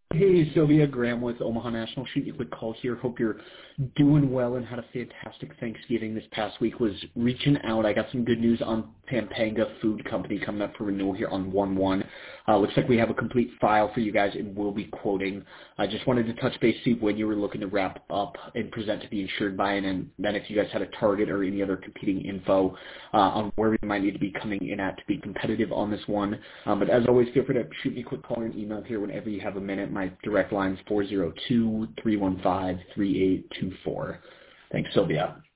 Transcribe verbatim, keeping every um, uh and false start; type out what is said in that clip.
Hey, Sylvia, Graham with Omaha National. Shooting you a quick call here. Hope you're doing well and had a fantastic Thanksgiving this past week. Was reaching out. I got some good news on Pampanga Food Company coming up for renewal here on one one. Uh, looks like we have a complete file for you guys and we'll be quoting. I just wanted to touch base, see when you were looking to wrap up and present to the insured buy-in, and then if you guys had a target or any other competing info uh, on where we might need to be coming in at to be competitive on this one. Um, but as always, feel free to shoot me a quick call or an email here whenever you have a minute. My direct line is four zero two, three one five, three eight two four. Thanks, Sylvia.